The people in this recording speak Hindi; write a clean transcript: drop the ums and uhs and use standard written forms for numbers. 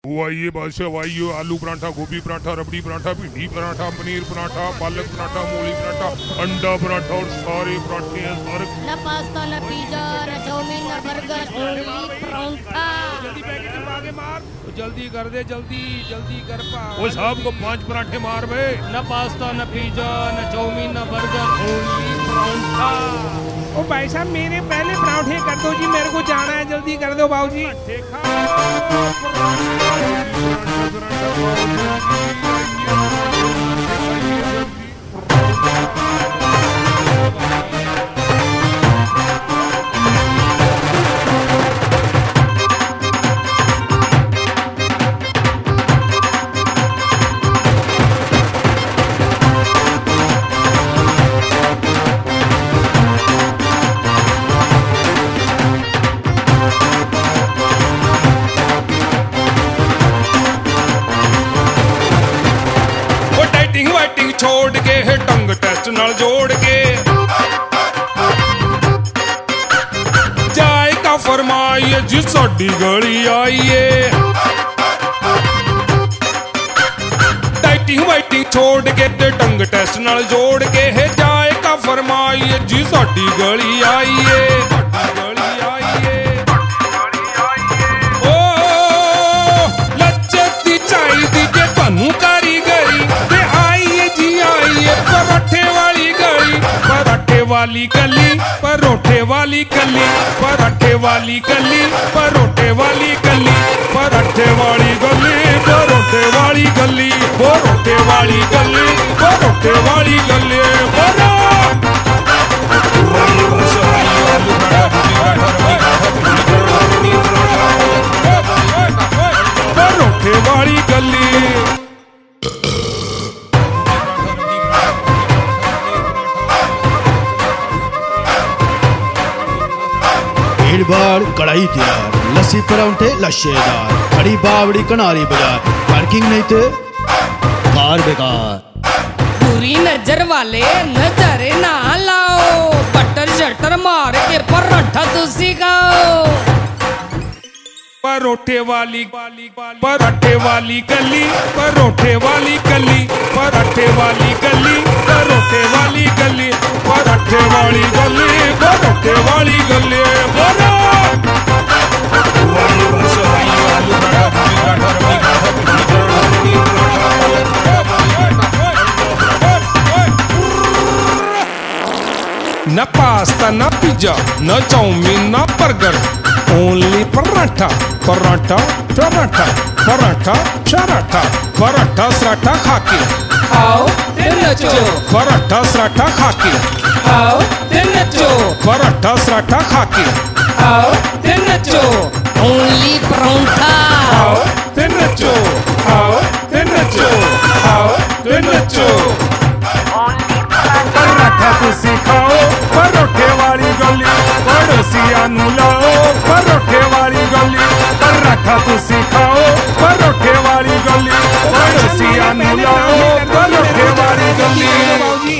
वो आइए बादशाह, आइए आलू पराठा, गोभी पराठा, रबड़ी पराठा, भिंडी पराठा, पनीर पराठा, पालक पराठा, मूली पराठा, अंडा पराठा और सारे पराठे हैं सारे। न पास्ता, न पिज्जा, न चाउमीन, न बर्गर, ओनली पराठा। जल्दी पैकेट में आगे मार, जल्दी कर दे, जल्दी जल्दी कर पा। वो साहब को 5 पराठे मार बे। न पास्ता, न पिज्जा, न चाउमीन, न बर्गर, ओनली पराठा। ओ भाई साहब मेरे पहले पराठे कर दो जी, मेरे को जाना है, जल्दी कर दो बाबू जी। वाइटिंग छोड़ के है टंग टेस्ट नाल जोड़ के जाएगा फरमाइए जी साडी गली आइए। डाइटिंग वाइटिंग छोड़ के ते टंग टेस्ट नाल जोड़ के है जाएगा फरमाइए जी साडी गली आइए। ओ लज्जत चाहिदी जे तुहानू कारीगरी पराठे वाली गली, पराठे वाली गली, परोठे वाली गली, पराठे वाली गली, परोठे वाली गली, पराठे वाली गली, परोठे वाली गली, परोठे वाली गली, परोठे वाली गली, परोठे वाली गली। बाड़ कढ़ाई तैयार, लस्सी परांठे लच्छेदार, खड़ी बावड़ी कनारी बाजार, पार्किंग नहीं थे कार बेकार। बुरी नजर वाले नजर ना लाओ, बटर शटर मार के पराठा तुसी खाओ। परोठे वाली पराठे वाली गली, परोठे वाली गली, पराठे वाली गली, परोठे वाली गली, पराठे वाली गली, परोठे वाली गली, न पास्ता, न पिज्जा, न चाउमीन, न बर्गर, ओनली पराठा, पराठा, पराठा, पराठा, पराठा, पराठा सराठा खाके आओ ते नचो, पराठा सराठा खाके आओ ते नचो, पराठा सराठा खाके आओ ते नचो, ओनली पराठा। आओ ते नचो, आओ ते नचो, आओ ते नचो। पराठा तुसी खाओ, परोठे वाली गली, पड़ोसियां नू लाओ, परोठे वाली गली, पराठा तुसी खाओ, परोठे वाली गली, पड़ोसियां नू लाओ, परोठे वाली गली।